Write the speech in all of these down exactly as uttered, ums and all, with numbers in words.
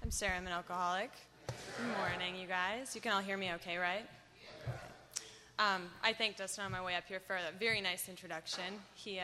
I'm Sarah. I'm an alcoholic. Good morning, you guys. You can all hear me okay, right? Um, I thanked Dustin on my way up here for a very nice introduction. He, uh,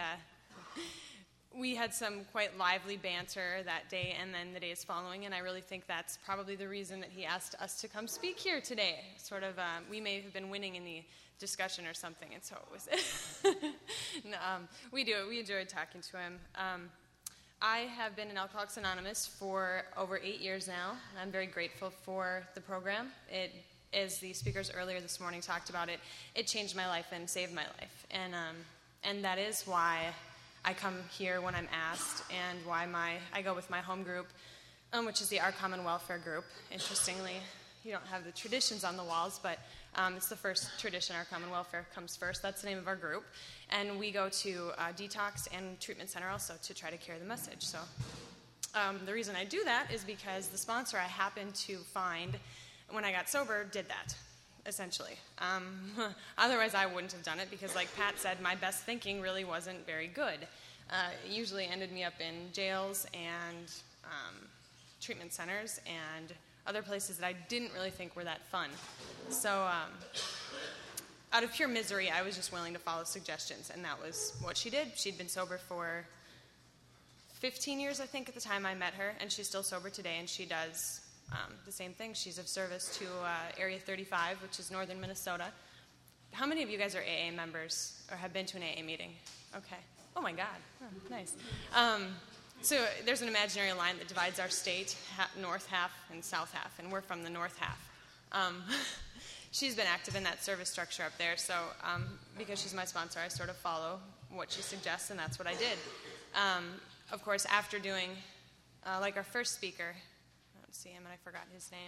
we had some quite lively banter that day and then the days following, and I really think that's probably the reason that he asked us to come speak here today. Sort of, um, we may have been winning in the discussion or something, and so it was. no, um, we do. We enjoyed talking to him. Um, I have been in Alcoholics Anonymous for over eight years now, and I'm very grateful for the program. It, as the speakers earlier this morning talked about it, it changed my life and saved my life, and um, and that is why I come here when I'm asked, and why my I go with my home group, um, which is the Our Common Welfare group. Interestingly, you don't have the traditions on the walls, but um, it's the first tradition. Our Common Welfare comes first. That's the name of our group. And we go to uh, detox and treatment center also to try to carry the message. So um, the reason I do that is because the sponsor I happened to find when I got sober did that, essentially. Um, otherwise, I wouldn't have done it because, like Pat said, my best thinking really wasn't very good. Uh, it usually ended me up in jails and um, treatment centers and other places that I didn't really think were that fun. So um, out of pure misery, I was just willing to follow suggestions, and that was what she did. She'd been sober for fifteen years, I think, at the time I met her, and she's still sober today, and she does um, the same thing. She's of service to uh, Area thirty-five, which is northern Minnesota. How many of you guys are A A members or have been to an A A meeting? Okay. Oh, my God. Oh, nice. Um, So there's an imaginary line that divides our state, ha- north half and south half, and we're from the north half. Um, she's been active in that service structure up there, so um, because she's my sponsor, I sort of follow what she suggests, and that's what I did. Um, of course, after doing, uh, like our first speaker, I don't see him, and I forgot his name.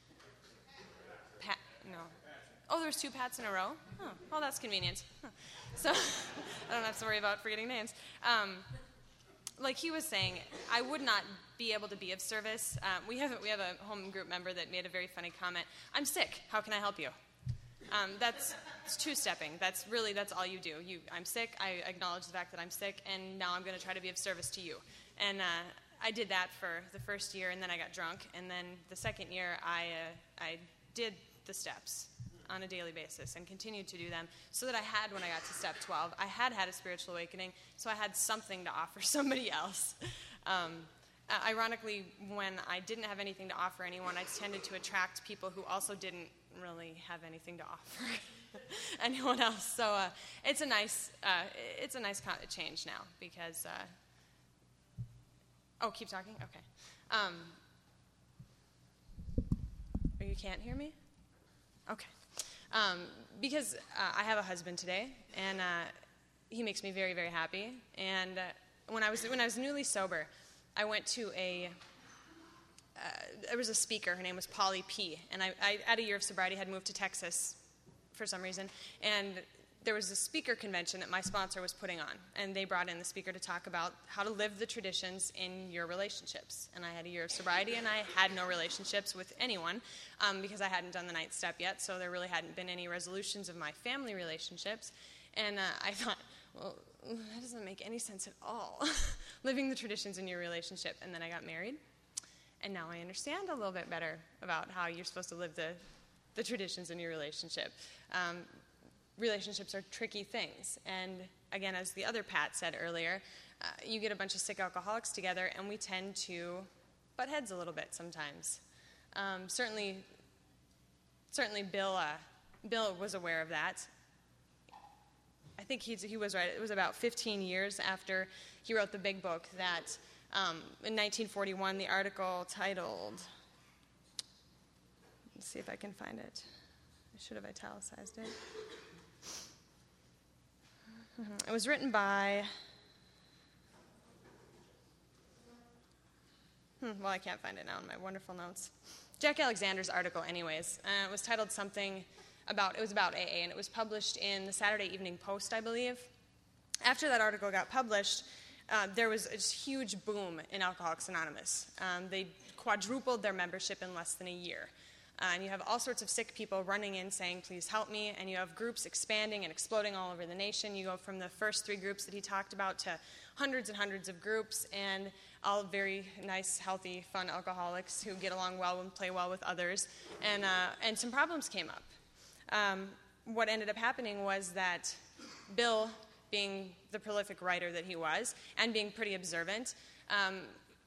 Pat, no. Oh, there was two Pats in a row? Oh, well, that's convenient. Huh. So I don't have to worry about forgetting names. Um, Like he was saying, I would not be able to be of service. Um, we have we have a home group member that made a very funny comment. I'm sick. How can I help you? Um, that's it's two-stepping. That's really that's all you do. You, I'm sick. I acknowledge the fact that I'm sick, and now I'm going to try to be of service to you. And uh, I did that for the first year, and then I got drunk. And then the second year, I uh, I did the steps on a daily basis and continued to do them so that I had, when I got to step twelve, I had had a spiritual awakening, so I had something to offer somebody else. Um, uh, ironically, when I didn't have anything to offer anyone, I tended to attract people who also didn't really have anything to offer anyone else. So uh, it's a nice uh, it's a nice change now because, uh, oh, keep talking? Okay. Um, oh, you can't hear me? Okay. Um, because uh, I have a husband today, and uh, he makes me very, very happy. And uh, when I was when I was newly sober, I went to a uh, there was a speaker. Her name was Polly P. And I, I, at a year of sobriety, had moved to Texas for some reason, and there was a speaker convention that my sponsor was putting on, and they brought in the speaker to talk about how to live the traditions in your relationships. And I had a year of sobriety, and I had no relationships with anyone um, because I hadn't done the ninth step yet, so there really hadn't been any resolutions of my family relationships. And uh, I thought, well, that doesn't make any sense at all, living the traditions in your relationship. And then I got married, and now I understand a little bit better about how you're supposed to live the, the traditions in your relationship. Um, Relationships are tricky things, and again, as the other Pat said earlier, uh, you get a bunch of sick alcoholics together, and we tend to butt heads a little bit sometimes. Um, certainly, certainly, Bill uh, Bill was aware of that. I think he he was right. It was about fifteen years after he wrote the big book that, um, in nineteen forty-one, the article titled. Let's see if I can find it. I should have italicized it. It was written by, hmm, well, I can't find it now in my wonderful notes. Jack Alexander's article, anyways. Uh, it was titled something about, it was about A A, and it was published in the Saturday Evening Post, I believe. After that article got published, uh, there was a huge boom in Alcoholics Anonymous. Um, they quadrupled their membership in less than a year. Uh, and you have all sorts of sick people running in saying, please help me. And you have groups expanding and exploding all over the nation. You go from the first three groups that he talked about to hundreds and hundreds of groups, and all very nice, healthy, fun alcoholics who get along well and play well with others. And, uh, and some problems came up. Um, what ended up happening was that Bill, being the prolific writer that he was, and being pretty observant, um,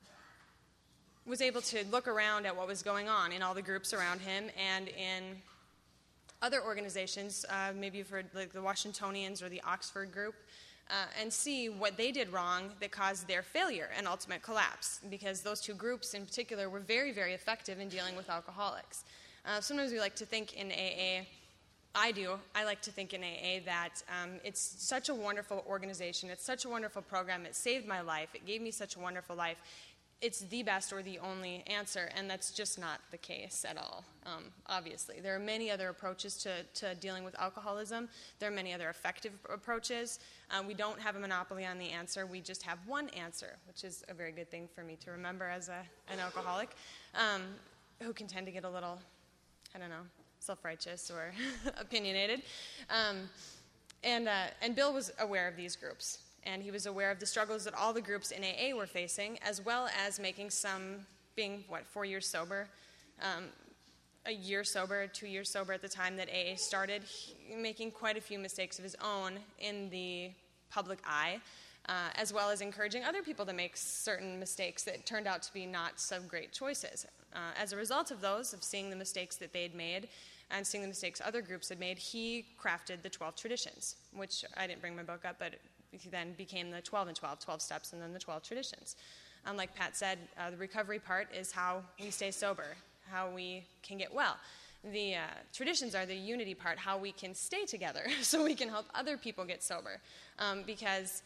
was able to look around at what was going on in all the groups around him and in other organizations, uh, maybe for like the Washingtonians or the Oxford group, uh, and see what they did wrong that caused their failure and ultimate collapse, because those two groups in particular were very, very effective in dealing with alcoholics. Uh, sometimes we like to think in A A, I do, I like to think in A A that um, it's such a wonderful organization, it's such a wonderful program, it saved my life, it gave me such a wonderful life. It's the best or the only answer, and that's just not the case at all, um, obviously. There are many other approaches to, to dealing with alcoholism. There are many other effective approaches. Um, we don't have a monopoly on the answer. We just have one answer, which is a very good thing for me to remember as a, an alcoholic, um, who can tend to get a little, I don't know, self-righteous or opinionated. Um, and, uh, and Bill was aware of these groups. And he was aware of the struggles that all the groups in A A were facing, as well as making some, being, what, four years sober, um, a year sober, two years sober at the time that A A started, he, making quite a few mistakes of his own in the public eye, uh, as well as encouraging other people to make certain mistakes that turned out to be not so great choices. Uh, as a result of those, of seeing the mistakes that they'd made, and seeing the mistakes other groups had made, he crafted the twelve Traditions, which I didn't bring my book up, but he then became the twelve and twelve, twelve steps, and then the twelve traditions. Um, like Pat said, uh, the recovery part is how we stay sober, how we can get well. The uh, traditions are the unity part, how we can stay together so we can help other people get sober. Um, because,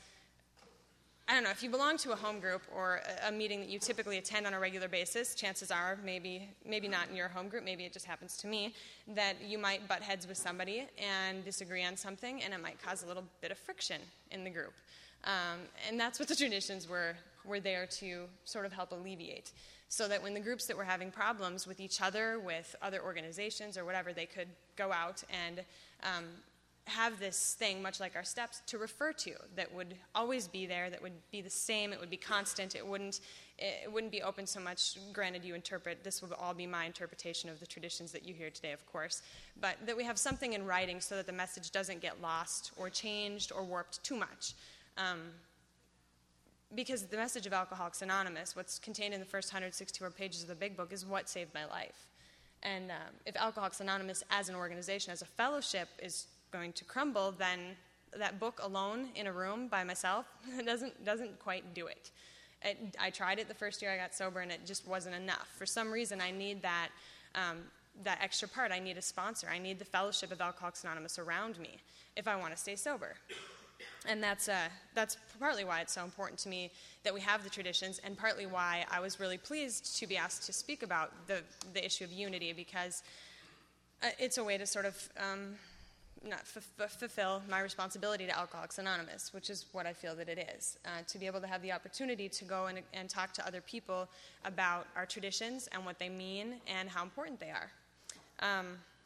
I don't know, if you belong to a home group or a, a meeting that you typically attend on a regular basis, chances are, maybe maybe not in your home group, maybe it just happens to me, that you might butt heads with somebody and disagree on something, and it might cause a little bit of friction in the group. Um, and that's what the traditions were, were there to sort of help alleviate, so that when the groups that were having problems with each other, with other organizations or whatever, they could go out and um, have this thing, much like our steps, to refer to that would always be there, that would be the same, it would be constant, it wouldn't, it wouldn't be open so much, granted you interpret, this will all be my interpretation of the traditions that you hear today, of course, but that we have something in writing so that the message doesn't get lost or changed or warped too much. Um, because the message of Alcoholics Anonymous, what's contained in the first one hundred sixty-four pages of the big book, is what saved my life. And um, if Alcoholics Anonymous as an organization, as a fellowship, is going to crumble, then that book alone in a room by myself doesn't doesn't quite do it. it. I tried it the first year I got sober, and it just wasn't enough. For some reason, I need that um, that extra part. I need a sponsor. I need the fellowship of Alcoholics Anonymous around me if I want to stay sober. And that's uh, that's partly why it's so important to me that we have the traditions, and partly why I was really pleased to be asked to speak about the the issue of unity, because uh, it's a way to sort of um, not f- f- fulfill my responsibility to Alcoholics Anonymous, which is what I feel that it is, uh, to be able to have the opportunity to go and, and talk to other people about our traditions and what they mean and how important they are. Um,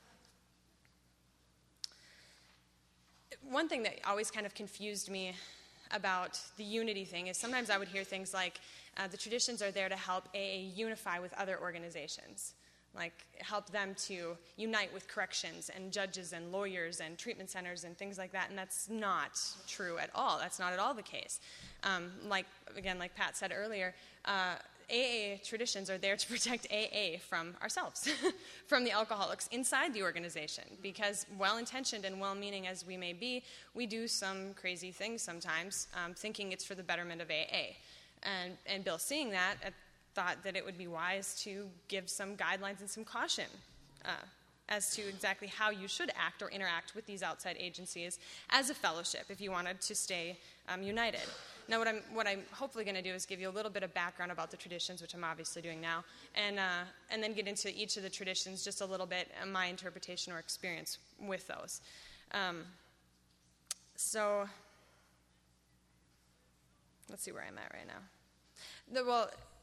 one thing that always kind of confused me about the unity thing is sometimes I would hear things like, uh, the traditions are there to help A A unify with other organizations. Like help them to unite with corrections and judges and lawyers and treatment centers and things like that, and that's not true at all. That's not at all the case. Um, like, again, like Pat said earlier, uh, A A traditions are there to protect A A from ourselves, from the alcoholics inside the organization, because well-intentioned and well-meaning as we may be, we do some crazy things sometimes, um, thinking it's for the betterment of A A. And, and Bill, seeing that, at thought that it would be wise to give some guidelines and some caution uh, as to exactly how you should act or interact with these outside agencies as a fellowship if you wanted to stay um, united. Now, what I'm, what I'm hopefully going to do is give you a little bit of background about the traditions, which I'm obviously doing now, and, uh, and then get into each of the traditions just a little bit, and my interpretation or experience with those. Um, so, let's see where I'm at right now. The, well,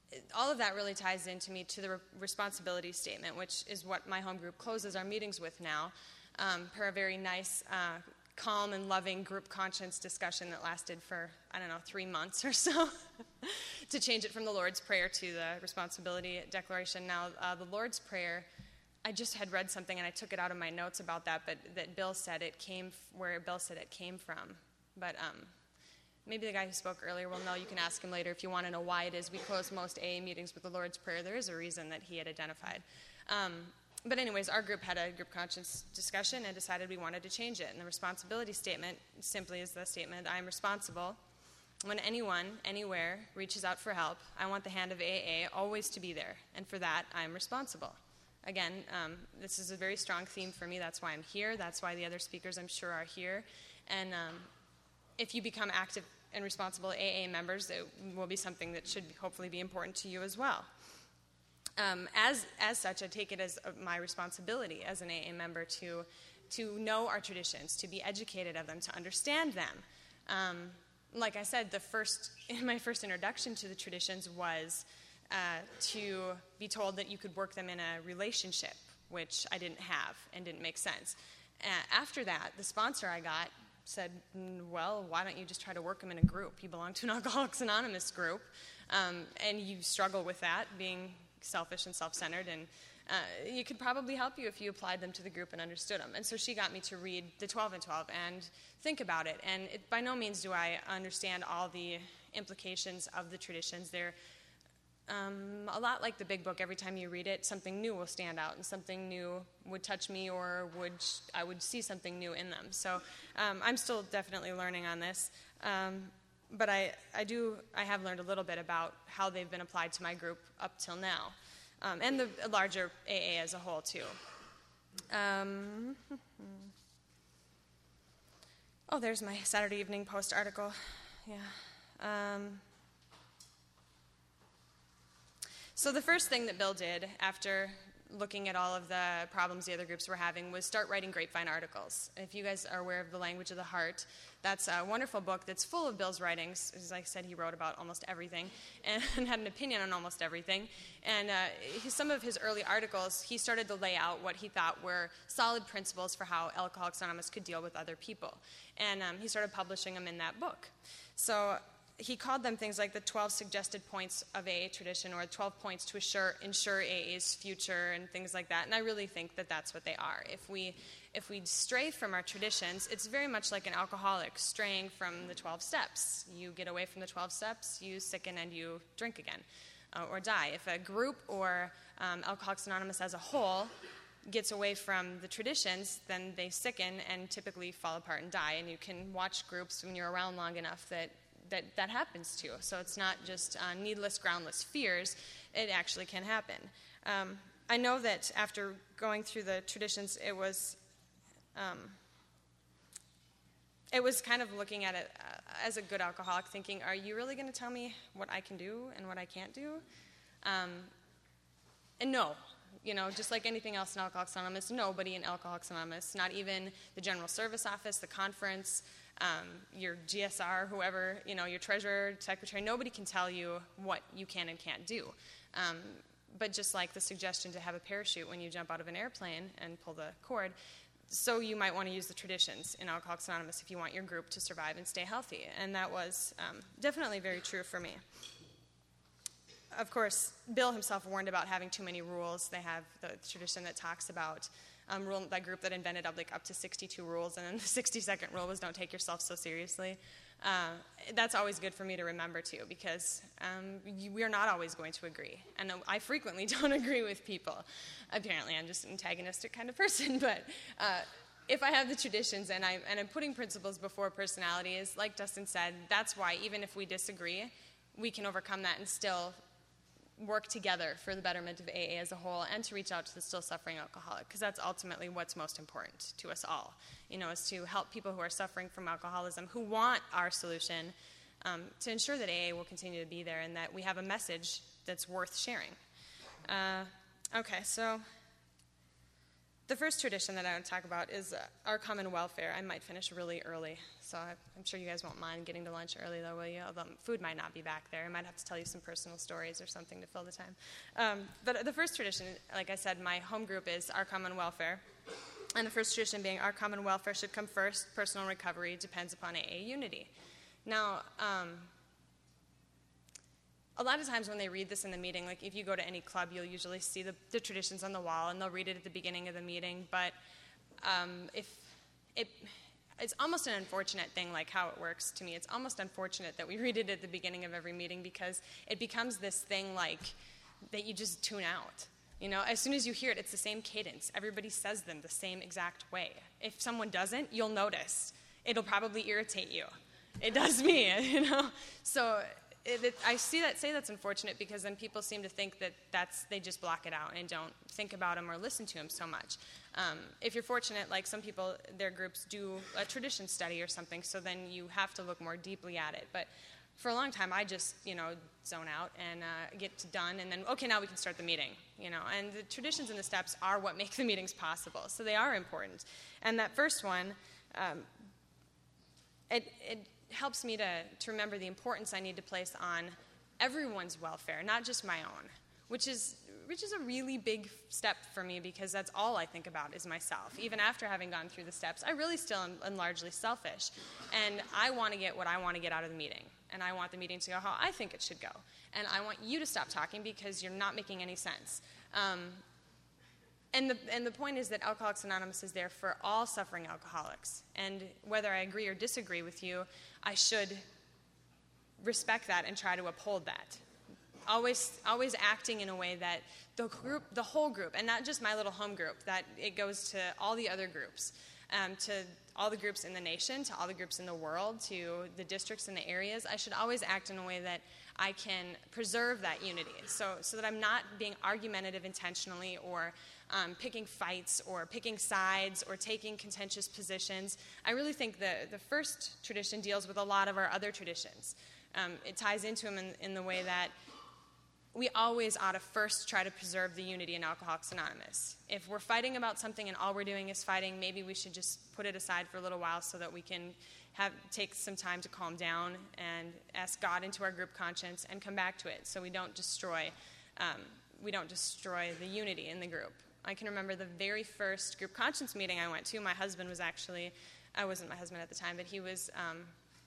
all of that really ties into me to the re- responsibility statement, which is what my home group closes our meetings with now, um, per a very nice, uh, calm and loving group conscience discussion that lasted for, I don't know, three months or so, to change it from the Lord's Prayer to the responsibility declaration. Now, uh, the Lord's Prayer, I just had read something and I took it out of my notes about that, but that Bill said it came, f- where Bill said it came from. But um, maybe the guy who spoke earlier will know. You can ask him later if you want to know why it is we close most A A meetings with the Lord's Prayer. There is a reason that he had identified. Um, But anyways, our group had a group conscience discussion and decided we wanted to change it. And the responsibility statement simply is the statement, I am responsible. When anyone, anywhere, reaches out for help, I want the hand of A A always to be there. And for that, I am responsible. Again, um, this is a very strong theme for me. That's why I'm here. That's why the other speakers, I'm sure, are here. And um, if you become active and responsible A A members, it will be something that should hopefully be important to you as well. Um, as as such, I take it as my responsibility as an A A member to to know our traditions, to be educated of them, to understand them. Um, like I said, the first my first introduction to the traditions was uh, to be told that you could work them in a relationship, which I didn't have and didn't make sense. Uh, after that, the sponsor I got said, well, why don't you just try to work them in a group? You belong to an Alcoholics Anonymous group, um, and you struggle with that, being selfish and self-centered, and uh, it could probably help you if you applied them to the group and understood them. And so she got me to read the twelve and twelve and think about it. And it, by no means do I understand all the implications of the traditions. They're um, a lot like the Big Book. Every time you read it, something new will stand out, and something new would touch me, or would I would see something new in them. So um, I'm still definitely learning on this. Um, But I, I do, I have learned a little bit about how they've been applied to my group up till now, um, and the larger A A as a whole, too. Um, oh, there's my Saturday Evening Post article. Yeah. Um, so the first thing that Bill did after looking at all of the problems the other groups were having was start writing grapevine articles. If you guys are aware of The Language of the Heart, that's a wonderful book that's full of Bill's writings. As I said, he wrote about almost everything and had an opinion on almost everything. And uh, his, some of his early articles, he started to lay out what he thought were solid principles for how Alcoholics Anonymous could deal with other people. And um, he started publishing them in that book. So he called them things like the twelve suggested points of A A tradition, or twelve points to assure, ensure A A's future, and things like that. And I really think that that's what they are. If we if we stray from our traditions, it's very much like an alcoholic straying from the twelve steps. You get away from the twelve steps, you sicken and you drink again, uh, or die. If a group or um, Alcoholics Anonymous as a whole gets away from the traditions, then they sicken and typically fall apart and die. And you can watch groups when you're around long enough that that that happens to. So it's not just uh, needless, groundless fears. It actually can happen. Um, I know that after going through the traditions, it was um, it was kind of looking at it uh, as a good alcoholic, thinking, are you really going to tell me what I can do and what I can't do? Um, and no. You know, just like anything else in Alcoholics Anonymous, nobody in Alcoholics Anonymous, not even the General Service Office, the conference, um, your G S R, whoever, you know, your treasurer, secretary, nobody can tell you what you can and can't do. Um, but just like the suggestion to have a parachute when you jump out of an airplane and pull the cord, so you might want to use the traditions in Alcoholics Anonymous if you want your group to survive and stay healthy. And that was um, definitely very true for me. Of course, Bill himself warned about having too many rules. They have the tradition that talks about um, rule, that group that invented up, like up to sixty-two rules, and then the sixty-second rule was don't take yourself so seriously. Uh, that's always good for me to remember, too, because um, you, we're not always going to agree. And I frequently don't agree with people. Apparently, I'm just an antagonistic kind of person, but uh, if I have the traditions and, I, and I'm putting principles before personalities, like Dustin said, that's why even if we disagree, we can overcome that and still work together for the betterment of A A as a whole, and to reach out to the still suffering alcoholic, because that's ultimately what's most important to us all, you know, is to help people who are suffering from alcoholism, who want our solution, um, to ensure that A A will continue to be there and that we have a message that's worth sharing. Uh, okay, so the first tradition that I want to talk about is uh, our common welfare. I might finish really early, so I, I'm sure you guys won't mind getting to lunch early, though, will you? Although food might not be back there. I might have to tell you some personal stories or something to fill the time. Um, but the first tradition, like I said, my home group is our common welfare. And the first tradition being our common welfare should come first. Personal recovery depends upon A A unity. Now, um, a lot of times when they read this in the meeting, like if you go to any club, you'll usually see the, the traditions on the wall, and they'll read it at the beginning of the meeting. But um, if it, it's almost an unfortunate thing, like how it works to me. It's almost unfortunate that we read it at the beginning of every meeting because it becomes this thing like that you just tune out. You know, as soon as you hear it, it's the same cadence. Everybody says them the same exact way. If someone doesn't, you'll notice. It'll probably irritate you. It does me, you know. So it, it, I see that. Say that's unfortunate because then people seem to think that that's they just block it out and don't think about them or listen to them so much. Um, if you're fortunate, like some people, their groups do a tradition study or something, so then you have to look more deeply at it. But for a long time, I just, you know, zone out and uh, get done, and then, okay, now we can start the meeting, you know. And the traditions and the steps are what make the meetings possible, so they are important. And that first one, um, it, it helps me to, to remember the importance I need to place on everyone's welfare, not just my own, which is which is a really big step for me because that's all I think about is myself. Even after having gone through the steps, I really still am, am largely selfish. And I want to get what I want to get out of the meeting. And I want the meeting to go how I think it should go. And I want you to stop talking because you're not making any sense. Um, and, the, and the point is that Alcoholics Anonymous is there for all suffering alcoholics. And whether I agree or disagree with you, I should respect that and try to uphold that. Always, always acting in a way that the group, the whole group, and not just my little home group, that it goes to all the other groups, um, to all the groups in the nation, to all the groups in the world, to the districts and the areas. I should always act in a way that I can preserve that unity, so so that I'm not being argumentative intentionally or um, picking fights or picking sides or taking contentious positions. I really think the, the first tradition deals with a lot of our other traditions. Um, it ties into them in, in the way that we always ought to first try to preserve the unity in Alcoholics Anonymous. If we're fighting about something and all we're doing is fighting, maybe we should just put it aside for a little while so that we can have take some time to calm down and ask God into our group conscience and come back to it so we don't destroy um, we don't destroy the unity in the group. I can remember the very first group conscience meeting I went to. My husband was actually, I wasn't my husband at the time, but he was um,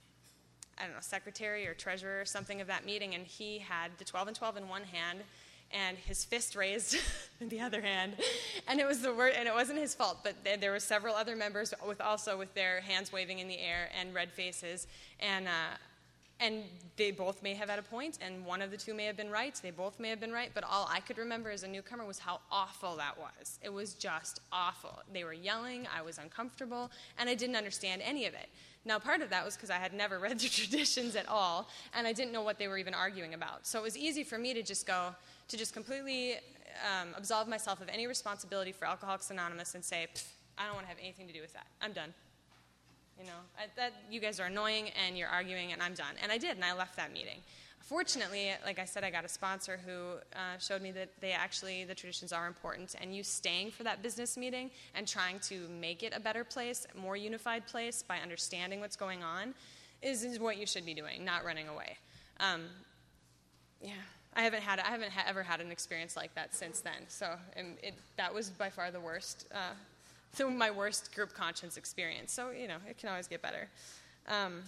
I don't know, secretary or treasurer or something of that meeting, and he had the twelve and twelve in one hand and his fist raised in the other hand, and it was the word, and it wasn't his fault, but th- there were several other members with also with their hands waving in the air and red faces, and uh, and they both may have had a point, and one of the two may have been right, they both may have been right, but all I could remember as a newcomer was how awful that was. It was just awful. They were yelling, I was uncomfortable, and I didn't understand any of it. Now, part of that was because I had never read the traditions at all, and I didn't know what they were even arguing about. So it was easy for me to just go, to just completely um, absolve myself of any responsibility for Alcoholics Anonymous and say, I don't want to have anything to do with that. I'm done. You know, I, that you guys are annoying, and you're arguing, and I'm done. And I did, and I left that meeting. Fortunately, like I said, I got a sponsor who uh, showed me that they actually, the traditions are important, and you staying for that business meeting and trying to make it a better place, a more unified place by understanding what's going on is, is what you should be doing, not running away. Um, yeah, I haven't had I haven't ha- ever had an experience like that since then. So um, it, that was by far the worst, uh, the, my worst group conscience experience. So you know, it can always get better. Um,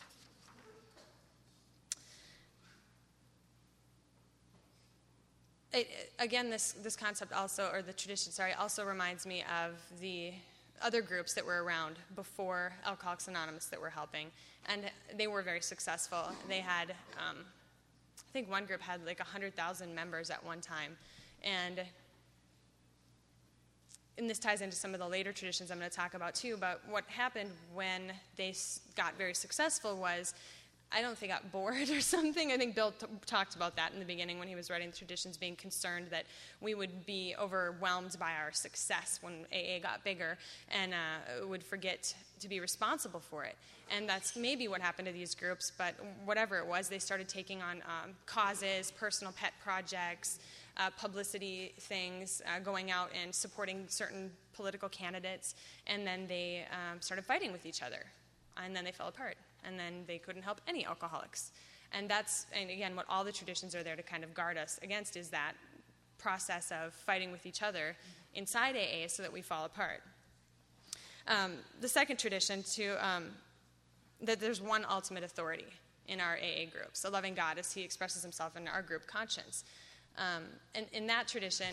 It, again, this, this concept also, or the tradition, sorry, also reminds me of the other groups that were around before Alcoholics Anonymous that were helping, and they were very successful. They had, um, I think one group had like one hundred thousand members at one time, and, and this ties into some of the later traditions I'm going to talk about too, but what happened when they got very successful was I don't think got bored or something. I think Bill t- talked about that in the beginning when he was writing the traditions, being concerned that we would be overwhelmed by our success when A A got bigger and uh, would forget to be responsible for it. And that's maybe what happened to these groups, but whatever it was, they started taking on um, causes, personal pet projects, uh, publicity things, uh, going out and supporting certain political candidates, and then they um, started fighting with each other, and then they fell apart. And then they couldn't help any alcoholics. And that's, and again, what all the traditions are there to kind of guard us against is that process of fighting with each other inside A A so that we fall apart. Um, the second tradition, to um, that there's one ultimate authority in our A A groups, a loving God as he expresses himself in our group conscience. Um, and in that tradition,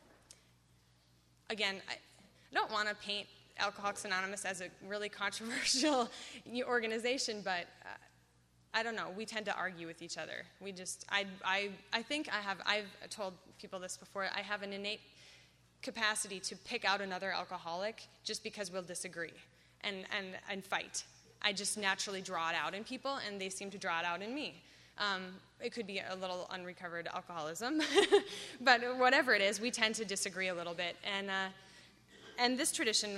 again, I, I don't want to paint Alcoholics Anonymous as a really controversial organization, but uh, I don't know. We tend to argue with each other. We just, I, I, I think I have, I've told people this before, I have an innate capacity to pick out another alcoholic just because we'll disagree and, and, and fight. I just naturally draw it out in people, and they seem to draw it out in me. Um, it could be a little unrecovered alcoholism, but whatever it is, we tend to disagree a little bit. And, uh, and this tradition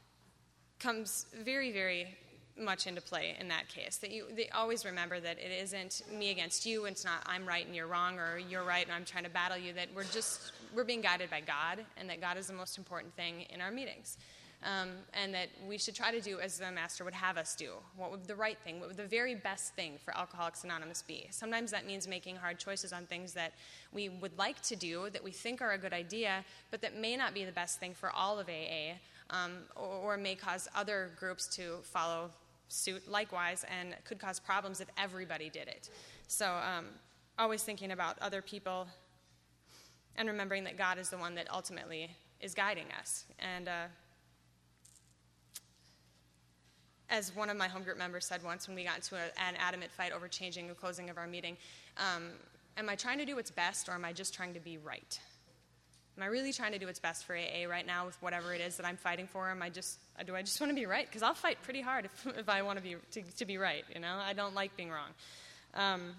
comes very, very much into play in that case. That you they always remember that it isn't me against you, and it's not I'm right and you're wrong, or you're right and I'm trying to battle you, that we're just, we're being guided by God, and that God is the most important thing in our meetings. Um, and that we should try to do as the Master would have us do. What would the right thing, what would the very best thing for Alcoholics Anonymous be? Sometimes that means making hard choices on things that we would like to do, that we think are a good idea, but that may not be the best thing for all of A A. Um, or, or may cause other groups to follow suit likewise, and could cause problems if everybody did it. So um, always thinking about other people and remembering that God is the one that ultimately is guiding us. And uh, as one of my home group members said once when we got into a, an adamant fight over changing the closing of our meeting, um, am I trying to do what's best, or am I just trying to be right? Am I really trying to do what's best for A A right now with whatever it is that I'm fighting for? Am I just, do I just want to be right? Because I'll fight pretty hard if, if I want to be to, to be right, you know? I don't like being wrong. Um,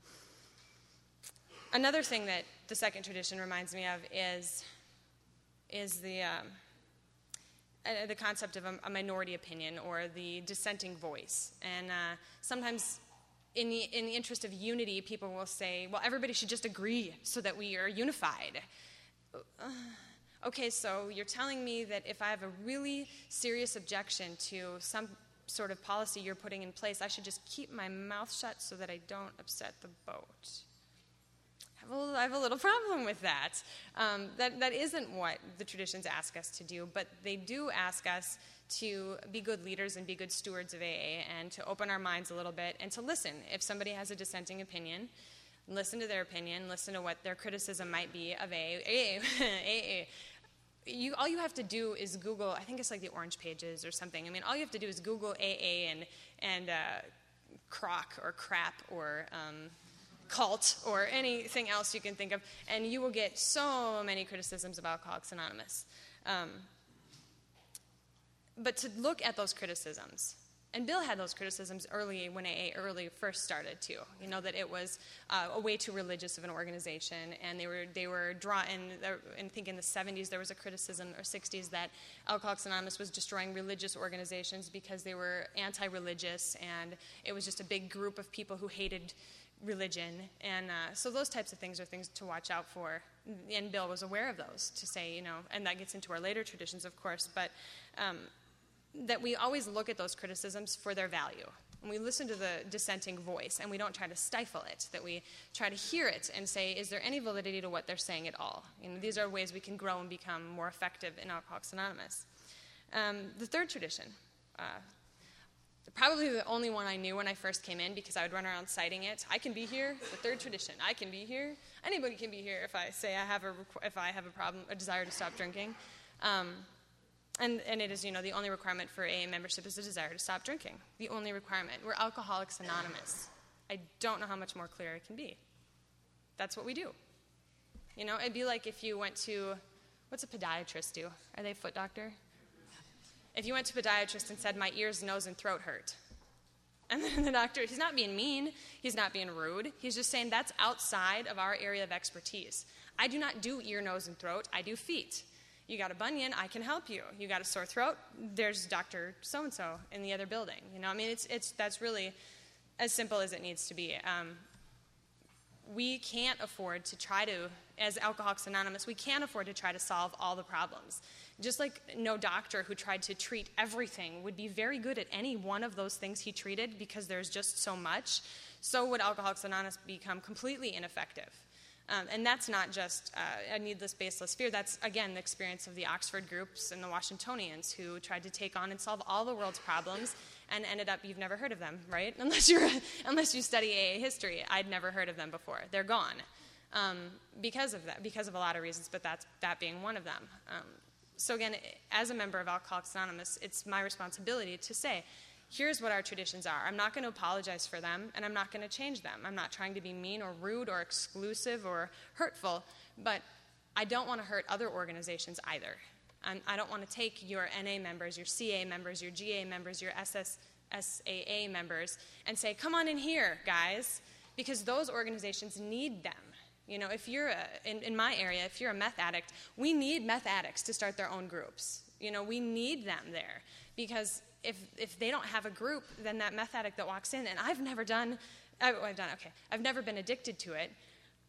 another thing that the second tradition reminds me of is, is the, um, uh, the concept of a, a minority opinion, or the dissenting voice. And uh, sometimes in the, in the interest of unity, people will say, well, everybody should just agree so that we are unified. Uh, okay, so you're telling me that if I have a really serious objection to some sort of policy you're putting in place, I should just keep my mouth shut so that I don't upset the boat. I have a little, I have a little problem with that. Um, that. That isn't what the traditions ask us to do, but they do ask us to be good leaders and be good stewards of A A, and to open our minds a little bit and to listen. If somebody has a dissenting opinion, listen to their opinion, listen to what their criticism might be of A A. A A. You, all you have to do is Google, I think it's like the Orange Pages or something. I mean, all you have to do is Google A A and, and uh, crock or crap or um, cult or anything else you can think of, and you will get so many criticisms of Alcoholics Anonymous. Um, but to look at those criticisms, and Bill had those criticisms early when A A early first started too. You know, that it was uh, a way too religious of an organization, and they were they were drawn. And I think in the seventies there was a criticism, or sixties, that Alcoholics Anonymous was destroying religious organizations because they were anti-religious, and it was just a big group of people who hated religion. And uh, so those types of things are things to watch out for. And Bill was aware of those, to say, you know, and that gets into our later traditions, of course, but. Um, that we always look at those criticisms for their value. And we listen to the dissenting voice, and we don't try to stifle it, that we try to hear it and say, is there any validity to what they're saying at all? You know, these are ways we can grow and become more effective in Alcoholics Anonymous. Um, the third tradition, uh, probably the only one I knew when I first came in, because I would run around citing it. I can be here. The third tradition, I can be here. Anybody can be here if I say I have a, if I have a problem, a desire to stop drinking. Um, And, and it is, you know, the only requirement for A A membership is a desire to stop drinking. The only requirement. We're Alcoholics Anonymous. I don't know how much more clear it can be. That's what we do. You know, it'd be like if you went to, what's a podiatrist do? Are they a foot doctor? If you went to a podiatrist and said, my ears, nose, and throat hurt, And then the doctor, he's not being mean, he's not being rude, he's just saying that's outside of our area of expertise. I do not do ear, nose, and throat, I do feet. You got a bunion, I can help you. You got a sore throat, there's Doctor So-and-so in the other building. You know, I mean, it's it's that's really as simple as it needs to be. Um, we can't afford to try to, as Alcoholics Anonymous, we can't afford to try to solve all the problems. Just like no doctor who tried to treat everything would be very good at any one of those things he treated because there's just so much, so would Alcoholics Anonymous become completely ineffective. Um, and that's not just uh, a needless, baseless fear. That's, again, the experience of the Oxford groups and the Washingtonians who tried to take on and solve all the world's problems and ended up, you've never heard of them, right? Unless, you're, unless you study A A history. I'd never heard of them before. They're gone um, because of that, because of a lot of reasons, but that's, that being one of them. Um, so again, as a member of Alcoholics Anonymous, it's my responsibility to say, here's what our traditions are. I'm not going to apologize for them, and I'm not going to change them. I'm not trying to be mean or rude or exclusive or hurtful, but I don't want to hurt other organizations either. And I don't want to take your N A members, your C A members, your G A members, your S S S A A members, and say, come on in here, guys, because those organizations need them. You know, if you're, a, in, in my area, if you're a meth addict, we need meth addicts to start their own groups. You know, we need them there because if if they don't have a group, then that meth addict that walks in, and I've never done, I, well, I've done, okay, I've never been addicted to it,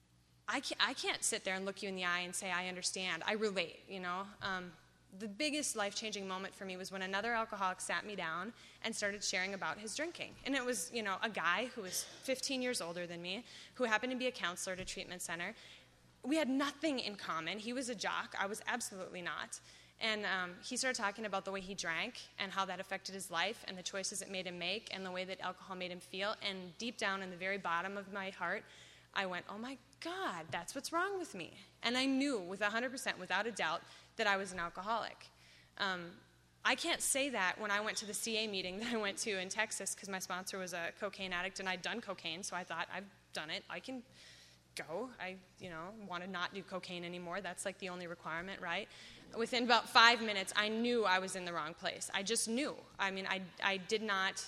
I can't, I can't sit there and look you in the eye and say, I understand, I relate, you know. Um, the biggest life-changing moment for me was when another alcoholic sat me down and started sharing about his drinking. And it was, you know, a guy who was fifteen years older than me, who happened to be a counselor at a treatment center. We had nothing in common. He was a jock. I was absolutely not. And um, he started talking about the way he drank and how that affected his life and the choices it made him make and the way that alcohol made him feel. And deep down in the very bottom of my heart, I went, oh my God, that's what's wrong with me. And I knew with one hundred percent, without a doubt, that I was an alcoholic. Um, I can't say that when I went to the C A meeting that I went to in Texas because my sponsor was a cocaine addict and I'd done cocaine, so I thought, I've done it, I can go. I, you know, want to not do cocaine anymore. That's like the only requirement, right? Within about five minutes, I knew I was in the wrong place. I just knew. I mean, I, I did not...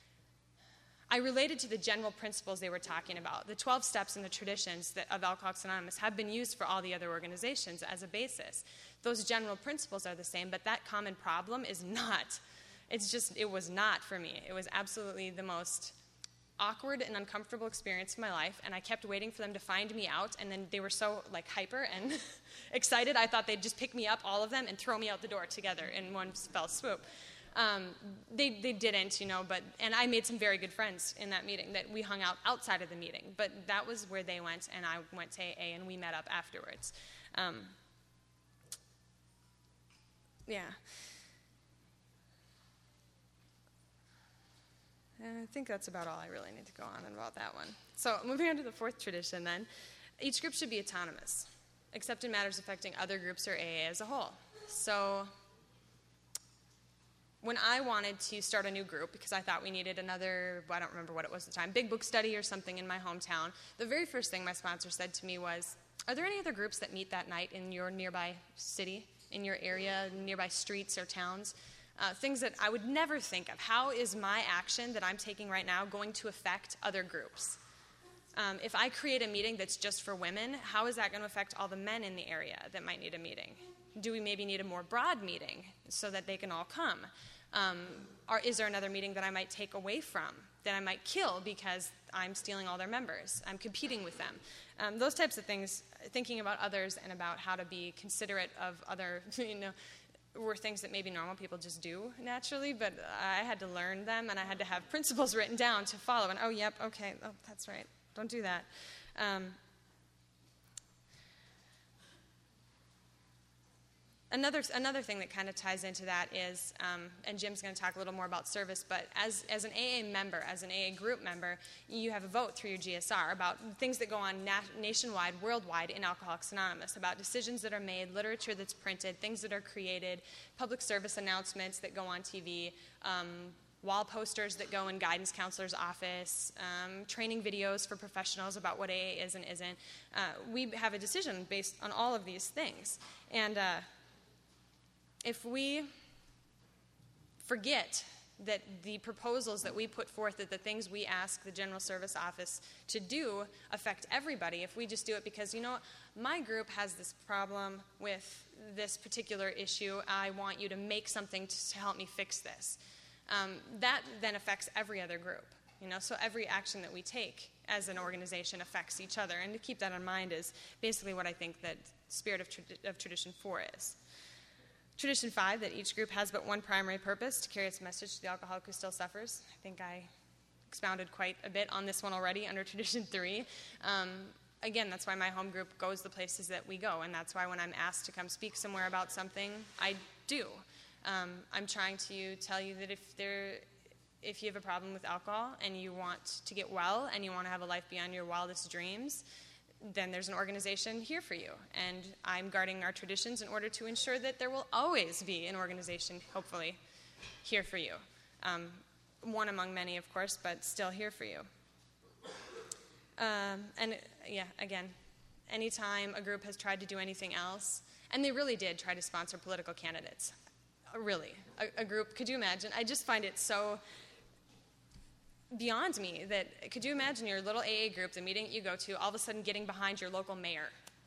I related to the general principles they were talking about. The twelve steps and the traditions that, of Alcoholics Anonymous have been used for all the other organizations as a basis. Those general principles are the same, but that common problem is not. It's just, it was not for me. It was absolutely the most awkward and uncomfortable experience of my life, and I kept waiting for them to find me out, and then they were so like hyper and excited, I thought they'd just pick me up, all of them, and throw me out the door together in one fell swoop. Um, they, they didn't, you know, but, and I made some very good friends in that meeting that we hung out outside of the meeting, but that was where they went, and I went to A A, and we met up afterwards. Um, yeah. And I think that's about all I really need to go on about that one. So moving on to the fourth tradition then, each group should be autonomous, except in matters affecting other groups or A A as a whole. So when I wanted to start a new group, because I thought we needed another, I don't remember what it was at the time, big book study or something in my hometown, the very first thing my sponsor said to me was, are there any other groups that meet that night in your nearby city, in your area, nearby streets or towns? Uh, things that I would never think of. How is my action that I'm taking right now going to affect other groups? Um, if I create a meeting that's just for women, how is that going to affect all the men in the area that might need a meeting? Do we maybe need a more broad meeting so that they can all come? Um, or is there another meeting that I might take away from, that I might kill because I'm stealing all their members, I'm competing with them? Um, those types of things, thinking about others and about how to be considerate of other, you know, were things that maybe normal people just do naturally, but I had to learn them, and I had to have principles written down to follow. And, oh, yep, okay, oh, that's right, don't do that. Um, another another thing that kind of ties into that is, um, and Jim's going to talk a little more about service, but as, as an A A member, as an A A group member, you have a vote through your G S R about things that go on na- nationwide, worldwide in Alcoholics Anonymous, about decisions that are made, literature that's printed, things that are created, public service announcements that go on T V, um, wall posters that go in guidance counselor's office, um, training videos for professionals about what A A is and isn't. Uh, we have a decision based on all of these things. And uh, if we forget that the proposals that we put forth, that the things we ask the General Service Office to do affect everybody. If we just do it because, you know, my group has this problem with this particular issue, I want you to make something to, to help me fix this. Um, that then affects every other group. You know, so every action that we take as an organization affects each other. And to keep that in mind is basically what I think that Spirit of, Trad- of Tradition four is. Tradition five, that each group has but one primary purpose, to carry its message to the alcoholic who still suffers. I think I expounded quite a bit on this one already under Tradition three. Um, again, that's why my home group goes the places that we go, and that's why when I'm asked to come speak somewhere about something, I do. Um, I'm trying to tell you that if there... If you have a problem with alcohol and you want to get well and you want to have a life beyond your wildest dreams, then there's an organization here for you. And I'm guarding our traditions in order to ensure that there will always be an organization, hopefully, here for you. Um, one among many, of course, but still here for you. Um, and, yeah, again, anytime a group has tried to do anything else, and they really did try to sponsor political candidates, really, a, a group, could you imagine? I just find it so... beyond me that, could you imagine your little A A group, the meeting that you go to, all of a sudden getting behind your local mayor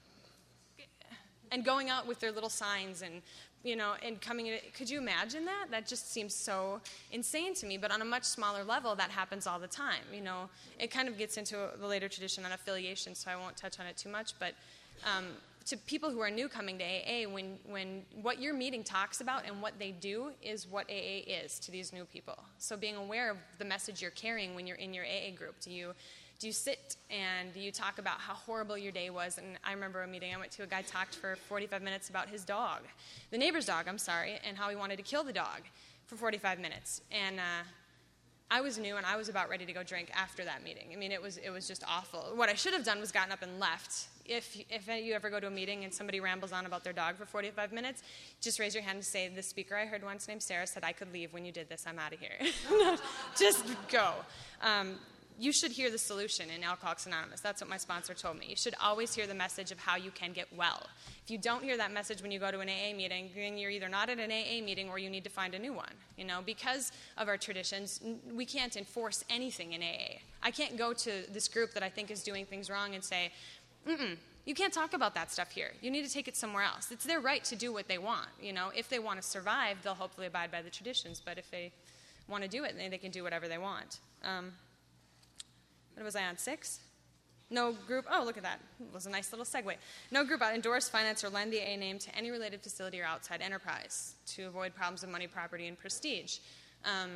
and going out with their little signs and, you know, and coming in. Could you imagine that? That just seems so insane to me. But on a much smaller level, that happens all the time. You know, it kind of gets into the later tradition on affiliation, so I won't touch on it too much. But um, to people who are new coming to A A, when, when what your meeting talks about and what they do is what A A is to these new people. So being aware of the message you're carrying when you're in your A A group. Do you, do you sit and do you talk about how horrible your day was? And I remember a meeting I went to, a guy talked for forty-five minutes about his dog, the neighbor's dog, I'm sorry, and how he wanted to kill the dog for forty-five minutes. And uh, I was new, and I was about ready to go drink after that meeting. I mean, it was it was just awful. What I should have done was gotten up and left. If if you ever go to a meeting and somebody rambles on about their dog for forty-five minutes, just raise your hand and say, the speaker I heard once named Sarah said I could leave when you did this. I'm out of here. Just go. Um, you should hear the solution in Alcoholics Anonymous. That's what my sponsor told me. You should always hear the message of how you can get well. If you don't hear that message when you go to an A A meeting, then you're either not at an A A meeting or you need to find a new one. You know, because of our traditions, we can't enforce anything in A A. I can't go to this group that I think is doing things wrong and say, mm-mm, you can't talk about that stuff here. You need to take it somewhere else. It's their right to do what they want. You know, if they want to survive, they'll hopefully abide by the traditions. But if they want to do it, then they can do whatever they want. Um, what was I on, six? No group, oh, look at that. It was a nice little segue. No group ought endorse, finance, or lend the A A name to any related facility or outside enterprise to avoid problems of money, property, and prestige. Um,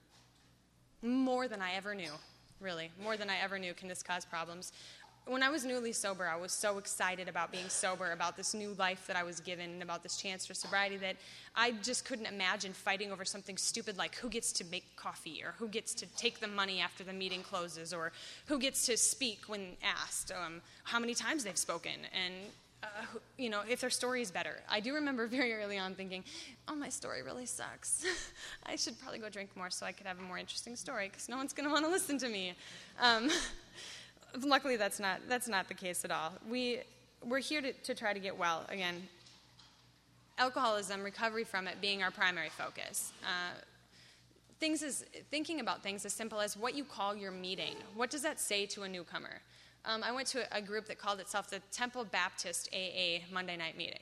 more than I ever knew, really. More than I ever knew can this cause problems. When I was newly sober, I was so excited about being sober, about this new life that I was given, and about this chance for sobriety that I just couldn't imagine fighting over something stupid like who gets to make coffee, or who gets to take the money after the meeting closes, or who gets to speak when asked, um, how many times they've spoken, and uh, who, you know, if their story is better. I do remember very early on thinking, oh, my story really sucks. I should probably go drink more so I could have a more interesting story, because no one's going to want to listen to me. Um, Luckily, that's not that's not the case at all. We we're here to, to try to get well. Again, alcoholism, recovery from it being our primary focus. Uh, things is thinking about things as simple as what you call your meeting. What does that say to a newcomer? Um, I went to a, a group that called itself the Temple Baptist A A Monday night meeting.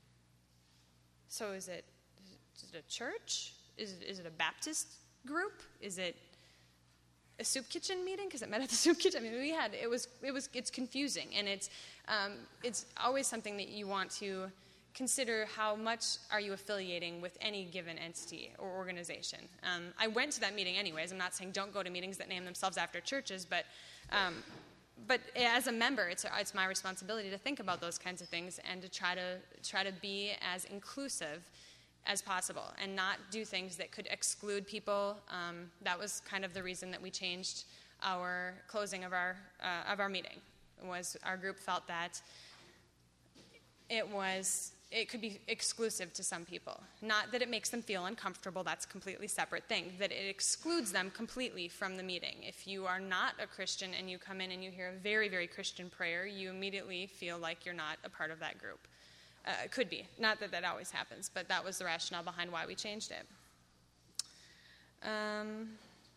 So is it is it a church? Is it, is it a Baptist group? Is it a soup kitchen meeting because it met at the soup kitchen? I mean, we had it was it was it's confusing, and it's um, it's always something that you want to consider. How much are you affiliating with any given entity or organization? Um, I went to that meeting anyways. I'm not saying don't go to meetings that name themselves after churches, but um, but as a member, it's it's my responsibility to think about those kinds of things and to try to try to be as inclusive as possible and not do things that could exclude people. Um, that was kind of the reason that we changed our closing of our uh, of our meeting. Was our group felt that it was it could be exclusive to some people. Not that it makes them feel uncomfortable. That's a completely separate thing. That it excludes them completely from the meeting. If you are not a Christian and you come in and you hear a very, very Christian prayer, you immediately feel like you're not a part of that group. Uh, it could be. Not that that always happens, but that was the rationale behind why we changed it. Um,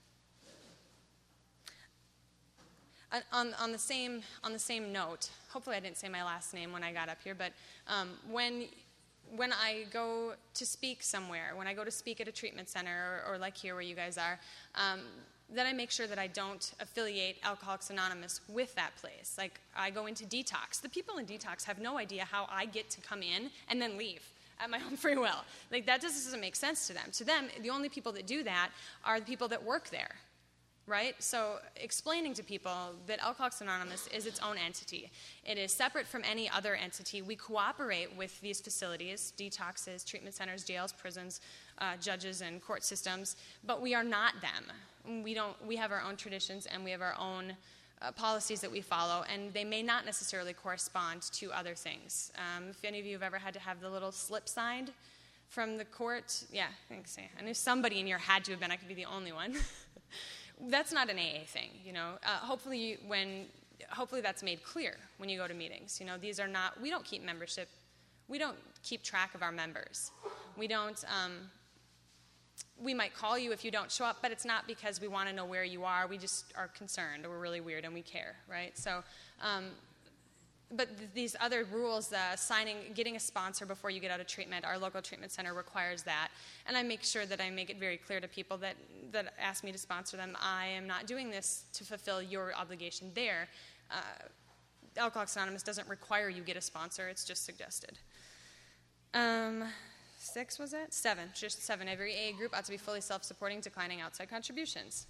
on, on, the same, on the same note, hopefully I didn't say my last name when I got up here, but um, when, when I go to speak somewhere, when I go to speak at a treatment center or, or like here where you guys are, um, then I make sure that I don't affiliate Alcoholics Anonymous with that place. Like, I go into detox. The people in detox have no idea how I get to come in and then leave at my own free will. Like, that just doesn't make sense to them. To them, the only people that do that are the people that work there, right? So explaining to people that Alcoholics Anonymous is its own entity. It is separate from any other entity. We cooperate with these facilities, detoxes, treatment centers, jails, prisons, uh, judges, and court systems, but we are not them. We don't. We have our own traditions and we have our own uh, policies that we follow, and they may not necessarily correspond to other things. Um, if any of you have ever had to have the little slip signed from the court, yeah, thanks. I knew somebody in here had to have been. I could be the only one. That's not an A A thing, you know. Uh, hopefully, you, when hopefully that's made clear when you go to meetings. You know, these are not. We don't keep membership. We don't keep track of our members. We don't. Um, We might call you if you don't show up, but it's not because we want to know where you are. We just are concerned, or we're really weird, and we care, right? So, um, but th- these other rules, uh, signing, getting a sponsor before you get out of treatment, our local treatment center requires that. And I make sure that I make it very clear to people that, that ask me to sponsor them, I am not doing this to fulfill your obligation there. Uh, Alcoholics Anonymous doesn't require you get a sponsor. It's just suggested. Um... Six, was it? Seven. Just seven. Every A A group ought to be fully self-supporting, declining outside contributions.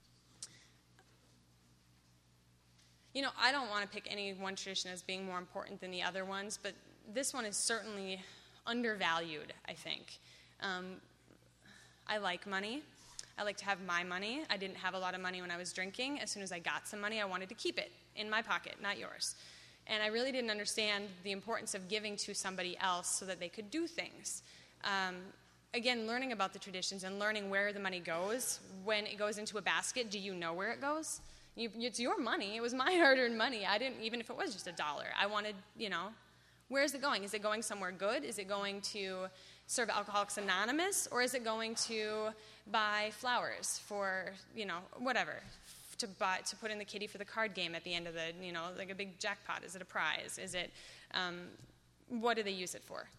You know, I don't want to pick any one tradition as being more important than the other ones, but this one is certainly undervalued, I think. Um, I like money. I like to have my money. I didn't have a lot of money when I was drinking. As soon as I got some money, I wanted to keep it in my pocket, not yours. And I really didn't understand the importance of giving to somebody else so that they could do things. Um, again, learning about the traditions and learning where the money goes. When it goes into a basket, do you know where it goes? You, it's your money. It was my hard-earned money. I didn't, even if it was just a dollar. I wanted, you know, where is it going? Is it going somewhere good? Is it going to serve Alcoholics Anonymous? Or is it going to buy flowers for, you know, whatever, to buy, to put in the kitty for the card game at the end of the, you know, like a big jackpot? Is it a prize? Is it, um, what do they use it for?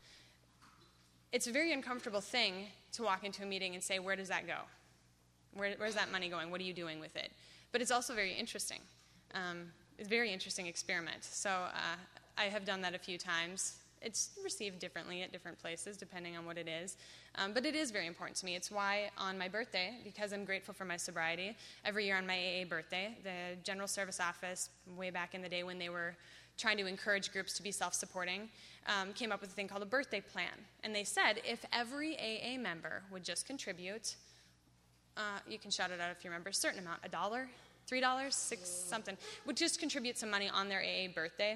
It's a very uncomfortable thing to walk into a meeting and say, where does that go? Where, where's that money going? What are you doing with it? But it's also very interesting. Um, it's a very interesting experiment. So uh, I have done that a few times. It's received differently at different places, depending on what it is. Um, but it is very important to me. It's why on my birthday, because I'm grateful for my sobriety, every year on my A A birthday, the General Service Office, way back in the day when they were trying to encourage groups to be self-supporting, um, came up with a thing called a birthday plan. And they said if every A A member would just contribute, uh, you can shout it out if you remember, a certain amount, a dollar, three dollars, six, something, would just contribute some money on their A A birthday,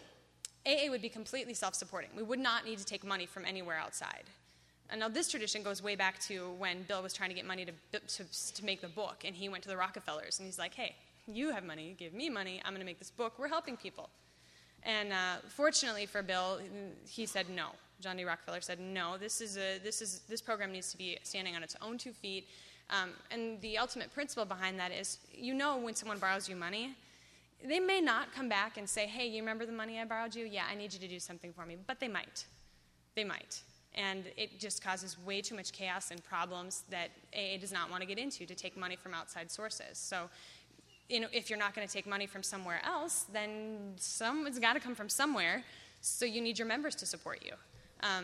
A A would be completely self-supporting. We would not need to take money from anywhere outside. And now this tradition goes way back to when Bill was trying to get money to, to, to make the book, and he went to the Rockefellers, and he's like, hey, you have money, give me money, I'm going to make this book, we're helping people. And uh, fortunately for Bill, he said no. John D. Rockefeller said no. This is a this is this program needs to be standing on its own two feet. Um, and the ultimate principle behind that is, you know, when someone borrows you money, they may not come back and say, "Hey, you remember the money I borrowed you? Yeah, I need you to do something for me." But they might. They might. And it just causes way too much chaos and problems that A A does not want to get into, to take money from outside sources. So, you know, if you're not going to take money from somewhere else, then some, it's got to come from somewhere, so you need your members to support you. Um,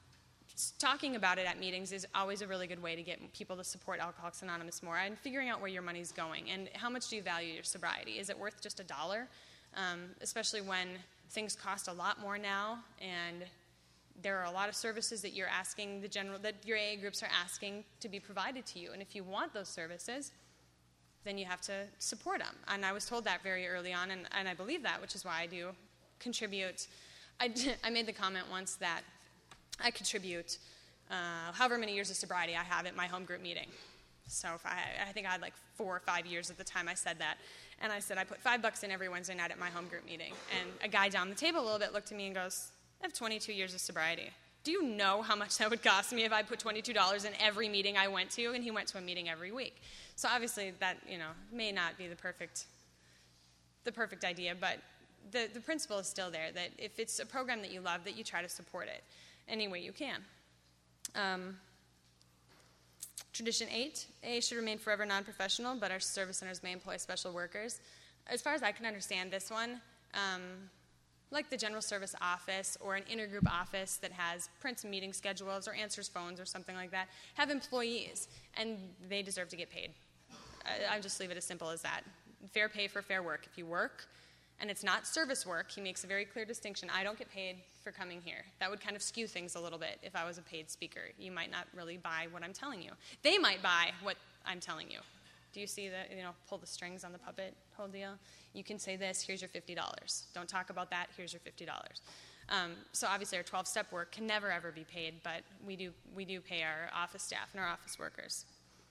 talking about it at meetings is always a really good way to get people to support Alcoholics Anonymous more, and figuring out where your money's going, and how much do you value your sobriety? Is it worth just a dollar? Um, especially when things cost a lot more now, and there are a lot of services that you're asking the general, that your A A groups are asking to be provided to you, and if you want those services, then you have to support them. And I was told that very early on, and, and I believe that, which is why I do contribute. I, did, I made the comment once that I contribute uh, however many years of sobriety I have at my home group meeting. So if I, I think I had like four or five years at the time I said that. And I said I put five bucks in every Wednesday night at my home group meeting. And a guy down the table a little bit looked at me and goes, I have twenty-two years of sobriety. Do you know how much that would cost me if I put twenty-two dollars in every meeting I went to, and he went to a meeting every week? So obviously that, you know, may not be the perfect, the perfect idea, but the, the principle is still there, that if it's a program that you love, that you try to support it any way you can. Um, Tradition eight, A A should remain forever non-professional, but our service centers may employ special workers. As far as I can understand this one, um, like the general service office or an intergroup office that has prints meeting schedules or answers phones or something like that, have employees, and they deserve to get paid. I, I just leave it as simple as that. Fair pay for fair work. If you work and it's not service work, he makes a very clear distinction. I don't get paid for coming here. That would kind of skew things a little bit if I was a paid speaker. You might not really buy what I'm telling you. They might buy what I'm telling you. Do you see the, you know, pull the strings on the puppet whole deal? You can say this, here's your fifty dollars. Don't talk about that, here's your fifty dollars. Um, so obviously our twelve-step work can never, ever be paid, but we do, we do pay our office staff and our office workers.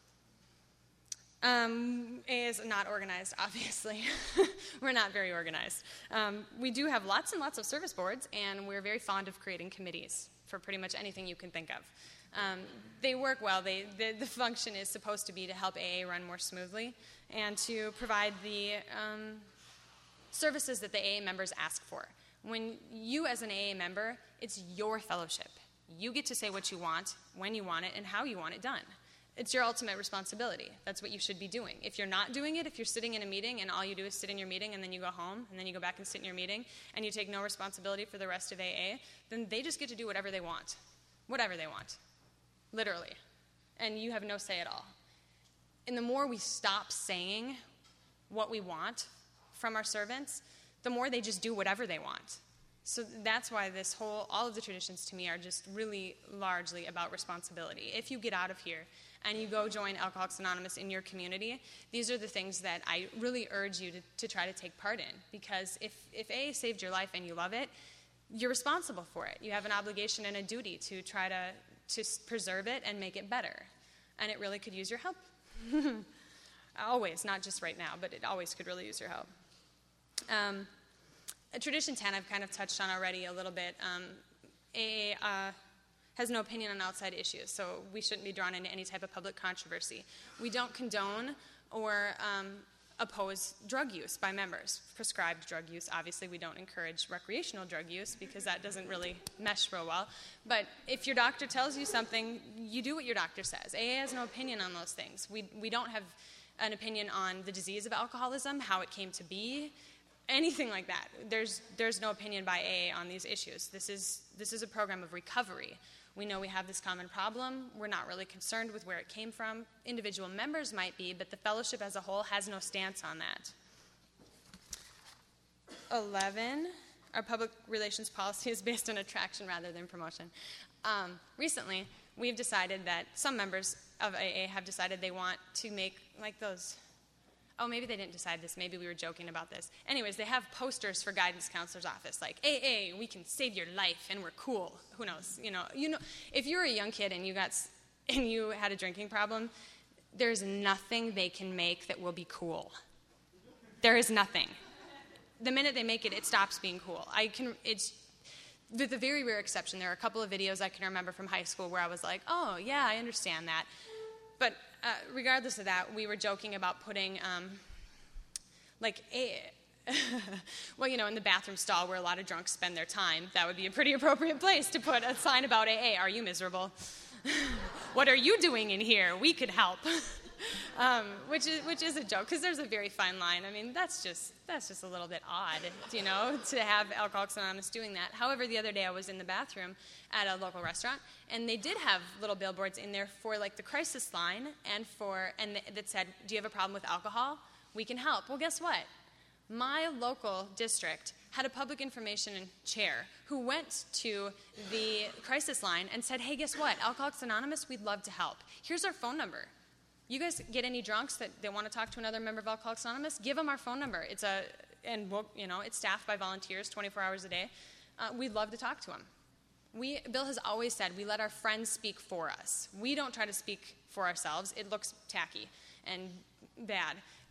Um, A A is not organized, obviously. We're not very organized. Um, we do have lots and lots of service boards, and we're very fond of creating committees for pretty much anything you can think of. Um, they work well. They, the, the function is supposed to be to help A A run more smoothly and to provide the um, services that the A A members ask for. When you as an A A member, it's your fellowship. You get to say what you want, when you want it, and how you want it done. It's your ultimate responsibility. That's what you should be doing. If you're not doing it, if you're sitting in a meeting and all you do is sit in your meeting and then you go home and then you go back and sit in your meeting and you take no responsibility for the rest of A A, then they just get to do whatever they want. Whatever they want. Literally. And you have no say at all. And the more we stop saying what we want from our servants, the more they just do whatever they want. So that's why this whole, all of the traditions to me are just really largely about responsibility. If you get out of here and you go join Alcoholics Anonymous in your community, these are the things that I really urge you to, to try to take part in. Because if, if A A saved your life and you love it, you're responsible for it. You have an obligation and a duty to try to, to preserve it and make it better. And it really could use your help. Always, not just right now, but it always could really use your help. Um, Tradition ten I've kind of touched on already a little bit. Um, A A uh, has no opinion on outside issues, so we shouldn't be drawn into any type of public controversy. We don't condone or um, oppose drug use by members. Prescribed drug use, obviously we don't encourage recreational drug use because that doesn't really mesh real well. But if your doctor tells you something, you do what your doctor says. A A has no opinion on those things. We, we don't have an opinion on the disease of alcoholism, how it came to be, anything like that. There's there's no opinion by A A on these issues. This is this is a program of recovery. We know we have this common problem. We're not really concerned with where it came from. Individual members might be, but the fellowship as a whole has no stance on that. eleven, our public relations policy is based on attraction rather than promotion. Um, recently, we've decided that some members of A A have decided they want to make like those. Oh, maybe they didn't decide this. Maybe we were joking about this. Anyways, they have posters for guidance counselor's office, like, A A, we can save your life, and we're cool. Who knows? You know, you know, if you were a young kid and you got, and you had a drinking problem, there's nothing they can make that will be cool. There is nothing. The minute they make it, it stops being cool. I can, it's, with a very rare exception, there are a couple of videos I can remember from high school where I was like, oh, yeah, I understand that. But uh, regardless of that, we were joking about putting, um, like, a, well, you know, in the bathroom stall where a lot of drunks spend their time, that would be a pretty appropriate place to put a sign about A A. Are you miserable? What are you doing in here? We could help. um, which is which is a joke, because there's a very fine line. I mean, that's just that's just a little bit odd, you know, to have Alcoholics Anonymous doing that. However, the other day I was in the bathroom at a local restaurant, and they did have little billboards in there for like the crisis line, and for and th- that said, "Do you have a problem with alcohol? We can help." Well, guess what? My local district had a public information chair who went to the crisis line and said, "Hey, guess what? Alcoholics Anonymous, we'd love to help. Here's our phone number. You guys get any drunks that they want to talk to another member of Alcoholics Anonymous? Give them our phone number. It's a, and we'll, you know, it's staffed by volunteers, twenty-four hours a day. Uh, we'd love to talk to them." We, Bill has always said, we let our friends speak for us. We don't try to speak for ourselves. It looks tacky and bad.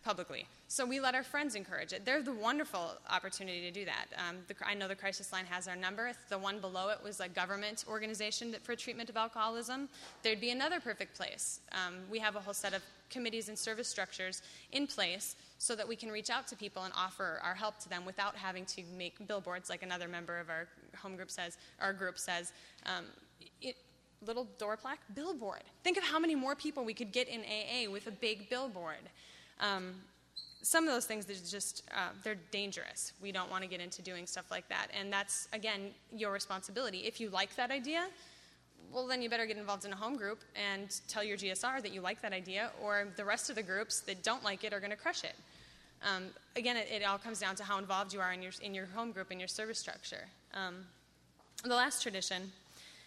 publicly. So we let our friends encourage it. They're the wonderful opportunity to do that. Um, the, I know the Crisis Line has our number. If the one below it was a government organization that, for treatment of alcoholism, there'd be another perfect place. Um, we have a whole set of committees and service structures in place so that we can reach out to people and offer our help to them without having to make billboards like another member of our home group says, our group says. Um, it, little door plaque, billboard. Think of how many more people we could get in A A with a big billboard. Um, some of those things, they're just, uh, they're dangerous. We don't want to get into doing stuff like that. And that's, again, your responsibility. If you like that idea, well, then you better get involved in a home group and tell your G S R that you like that idea, or the rest of the groups that don't like it are going to crush it. Um, again, it, it all comes down to how involved you are in your, in your home group and your service structure. Um, the last tradition,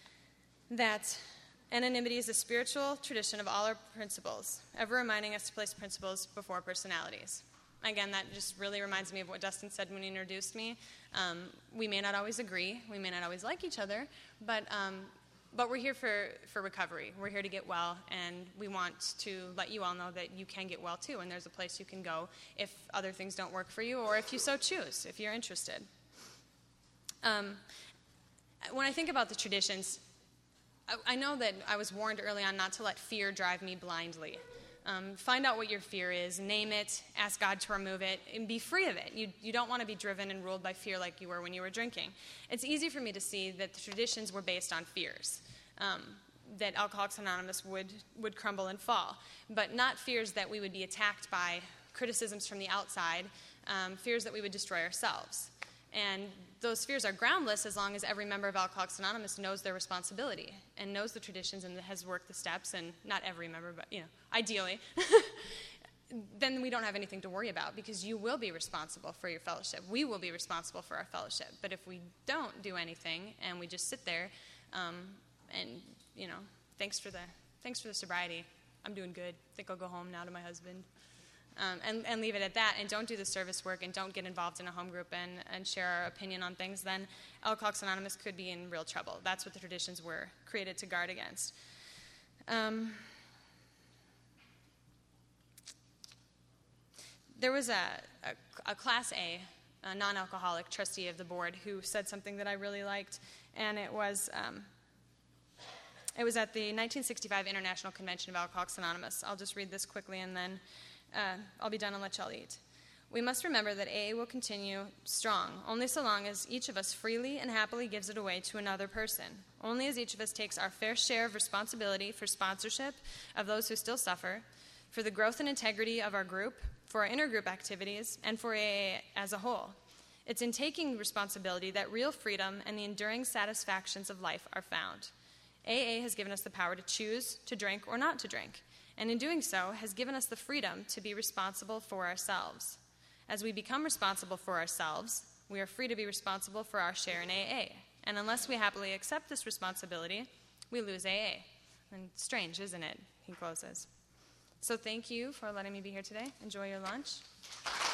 that anonymity is a spiritual tradition of all our principles, ever reminding us to place principles before personalities. Again, that just really reminds me of what Dustin said when he introduced me. Um, we may not always agree, we may not always like each other, but um, but we're here for, for recovery. We're here to get well, and we want to let you all know that you can get well too, and there's a place you can go if other things don't work for you, or if you so choose, if you're interested. Um, when I think about the traditions, I know that I was warned early on not to let fear drive me blindly. Um, find out what your fear is, name it, ask God to remove it, and be free of it. You, you don't want to be driven and ruled by fear like you were when you were drinking. It's easy for me to see that the traditions were based on fears, um, that Alcoholics Anonymous would, would crumble and fall, but not fears that we would be attacked by criticisms from the outside, um, fears that we would destroy ourselves. And those fears are groundless as long as every member of Alcoholics Anonymous knows their responsibility and knows the traditions and has worked the steps, and not every member, but, you know, ideally, then we don't have anything to worry about, because you will be responsible for your fellowship. We will be responsible for our fellowship. But if we don't do anything and we just sit there um, and, you know, thanks for the thanks for the sobriety. I'm doing good. I think I'll go home now to my husband. Um, and, and leave it at that, and don't do the service work, and don't get involved in a home group and, and share our opinion on things, then Alcoholics Anonymous could be in real trouble. That's what the traditions were created to guard against. Um, there was a, a, a Class A, a non-alcoholic trustee of the board who said something that I really liked, and it was... Um, it was at the nineteen sixty-five International Convention of Alcoholics Anonymous. I'll just read this quickly, and then Uh, I'll be done and let y'all eat. We must remember that A A will continue strong only so long as each of us freely and happily gives it away to another person. Only as each of us takes our fair share of responsibility for sponsorship of those who still suffer, for the growth and integrity of our group, for our intergroup activities, and for A A as a whole. It's in taking responsibility that real freedom and the enduring satisfactions of life are found. A A has given us the power to choose to drink or not to drink, and in doing so has given us the freedom to be responsible for ourselves. As we become responsible for ourselves, we are free to be responsible for our share in A A. And unless we happily accept this responsibility, we lose A A. And strange, isn't it? He closes. So thank you for letting me be here today. Enjoy your lunch.